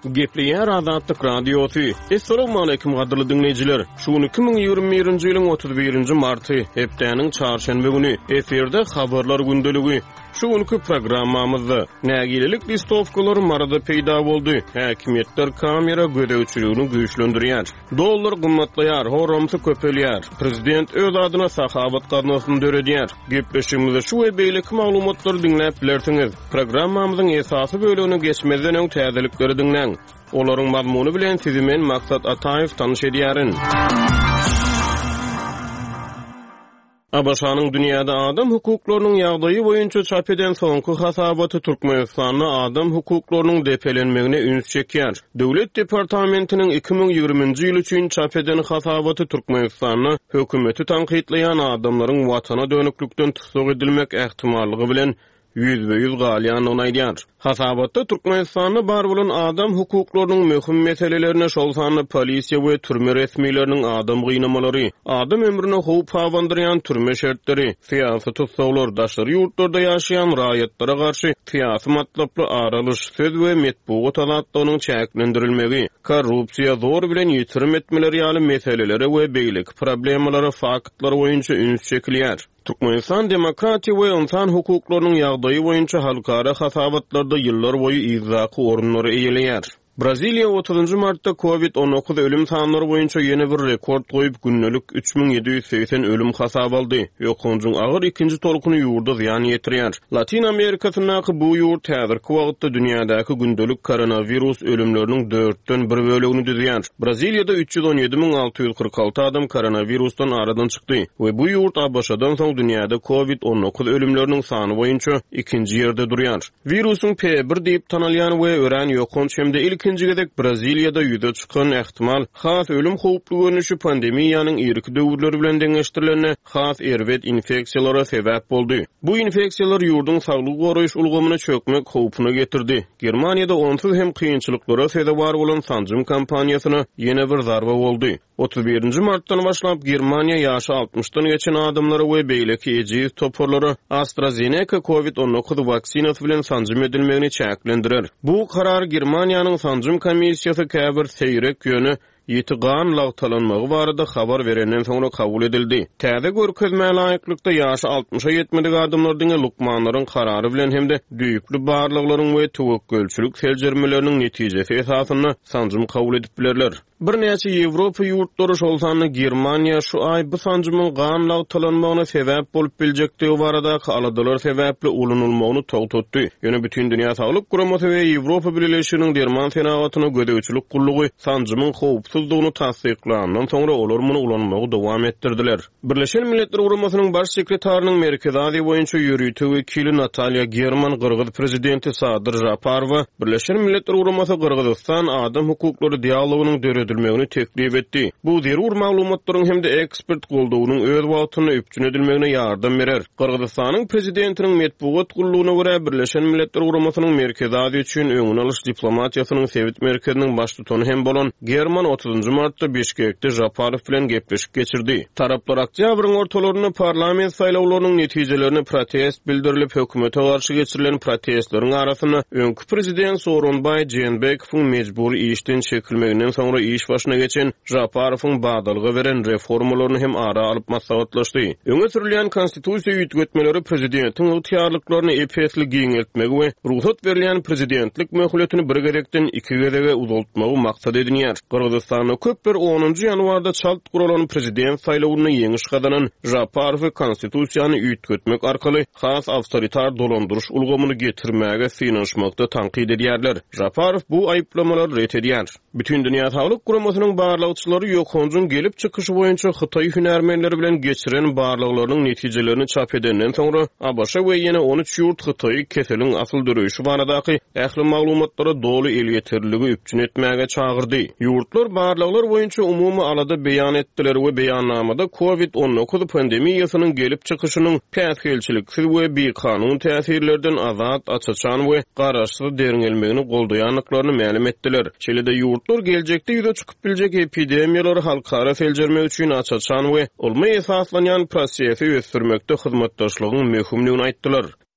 Gepleýär Azatlyk radiosu. Assalamu alaykum gadyrly dinleýijiler. Şuny 2021-nji ýylyň 31-nji marty hepdeniň çarşamba güni eferde habarlar gündöligi. Şuňky programmamyzda nägilelik listowkalar marada peýda boldy. Häkimetler kamera gödäwçiligini güýçlendirýär. Dollar gymmatlaýar, horamsy köpelýär. Prezident öz adyna sahabat garnasyny döredýär. Gepleşigimizde şu we beýleki maglumatlary dinläp bilersiňiz. Programmamyzyň esasy bölügine geçmezden öň täzelikleri dinleň. Olaryň mazmuny bilen sizi men Maksat Ataýew tanyş edýärin. Abaşanyň dünýäde adam hukuklarynyň ýagdaýy boýunça çap eden soňky hasabaty Türkmenistanyň adam hukuklarynyň depelenmegine üns çekýär. Döwlet departamentiniň 2020-nji ýyl üçin çap eden hasabaty Türkmenistanyň hökümeti tanqidleýän adamlaryň watana dönüklükden tutsak edilmek ähtimallygy bilen %100 galyan onaýdýar. Hasabatda Türkmenistanyň bar bolan adam hukuklarynyň möhüm meselelerine şol sanly polisiýa we türme resmiýetleriniň adam gynamaları, adam ömrüne howp hawandyrýan türme şertleri, fiýasy tutsaglar, daşary ýurtlarda ýaşaýan raýatlara garşy fiýasy matlaply aralyş, söz we metbuat azatlygynyň çäklendirilmegi, korrupsiýa zor bilen ýetirim etmeleri ýaly meselelere we beýleki problemlary faktlar boýunça üns çekilýär. Türkmenistan demokratiýa we insan hukuklarynyň ýagdaýy boýunça halkara hasabatlarda ýyllar boýy izraky orunlary eýelýär. Braziliya 30 martda COVID-19 ölüm sanlary boýunça ýene bir rekord goýup günnelik 3780 ölüm hasap aldy. Ýokunjyň agyr ikinji tolkuny ýurda ziýan ýetirýär. Latin Amerikasynyňky bu ýurt häzirki wagtda dünýädäki gündelik koronavirus ölümleriniň 4den 1 bölegini düzýär. Braziliýada 317.646 adam koronavirusdan aradan çykdy we bu ýurt ABŞ-dan soň dünýäde COVID-19 ölümleriniň sany boýunça ikinji ýerde durýar. Virusyň P1 diýip tanalýan we ören ýokunç hemde ilkinji gedek Braziliýada ýüze çykan ähtimal has ölüm howply görnüşi pandemiýanyň irki döwürleri bilen deňeşdirilene has erwet infeksiýalara sebäp boldy. Bu infeksiýalar ýurduň saglyk goraýyş ulgamyna çökmek howpyny getirdi. Germaniýada onsuz hem kynçylyklara sebäp bolan sanjym kampaniýasyna ýene bir zarba boldy. 31-nji martdan başlap Germaniýa ýaşy 60-dan geçen adamlara we beýleki ejiz toporlary AstraZeneca COVID-19 vaksinasy bilen sanjym edilmegini çäklendirer. Bu karar Germaniýanyň sanjym komissiýasy käbir seýrek ýöne ýetigan lagtalanmagy barada habar berenden soňra kabul edildi. Täze görkezme laýyklykda ýaşy 60-a ýetmedik adamlaryň lukmanlaryň karary bilen hemde düýükli barlyklaryň we töwekkülçilik seljermeleriniň netijesi esasyny sanjym kabul edip bilerler. Bir näçe Ýewropa ýurtlary şol sanly Germaniýa şu ay bu sanjymyň gan lagtalanmagyna sebäp bolup biljekdigi baradaky aladalar sebäpli ulunulmagyny togtatdy. Ýöne bütün dünýä saglyk guramasy we Ýewropa Birleşiginiň derman senagatyna gödäwçilik gullugy sanjymyň howpsuzlygyny tasdiklandan soňra olar muny ulanmagy dowam etdirdiler. Birleşen Milletler Guramasynyň baş sekretarinyň Merkez Aziýa boýunça ýürüýtü wekili Natalya German Gyrgyz prezidenti Sadyr Japarowa Birleşen Milletler Guramasy Gyrgyzstan adam hukuklary dialogynyň döredilmegini teklip etdi. Bu zerur maglumatlaryň hemde ekspert goldawynyň öz wagtyny öpçün edilmegine ýardam berer. Gyrgyzstanyň prezidentiniň metbuat gullugyna görä Birleşen Milletler Guramasynyň Merkez Aziýa üçin öňüne alyş diplomatiýasynyň sewit merkeziniň baş tutany hem bolan German 30 martda Bişkekde Japarow bilen gepleşip geçirdi. Taraplar oktýabryň ortalaryny parlament saýlawlarynyň netijelerini protest bildirilip hökümete garşy geçirilen protestleriň arasyna öňkü prezident Soronbay Jeenbekowyň mejburi işden çekilmeginden soňra iş başyna geçen Japarowyň badalygy beren reformalaryny hem ara alyp maslahatlaşdy. Öňe sürilýän konstitusiýa ýetmeleri prezidentiň ýetýärliklaryny epesli giňeltmegi we ruhsat berilýän prezidentlik möhletini bir gerekden 2 gezege uzaltmagy maksat edilýär. Kyrgyzstanyň köp bir 10-njy ýanwarda çalt guralan prezident saýlawyny ýeňiş gazanan Japarow konstitusiýany ýetmek arkaly has awtoritar dolandyryş ulgamyny getirmäge synanyşmakda tanqid edýärler. Japarow bu aýyplamалary ret edýär. Bütün dünýä saglyk guramasynyň barlagçylary ýokunjyň gelip çykyşy boýunça Hytaý hünärmenleri bilen geçiren barlaklarynyň netijelerini çap edenden soňra ABŞ we ýene 13 ýurt Hytaý keseliň asyl döreýüşi baradaky ähli maglumatlara doly el ýetirligi üpçün etmäge çagyrdy. Ýurtlar barlaklar boýunça umumy alada beýan etdiler we beýannamada COVID-19 pandemiýasynyň gelip çykyşynyň päsgelçilik we bir kanun täsirlerden azat, açaçan we garaşsyz deriňelmegini goldaýanlyklaryny ma'lum etdiler. Çilede ýurtlar geljekde ýüze çykyp biljek epidemiýalary halkara seljermek üçin açaçan we olma esaslanýan prosesi ösdürmekde hyzmatdaşlygyň möhümligini aýtdylar.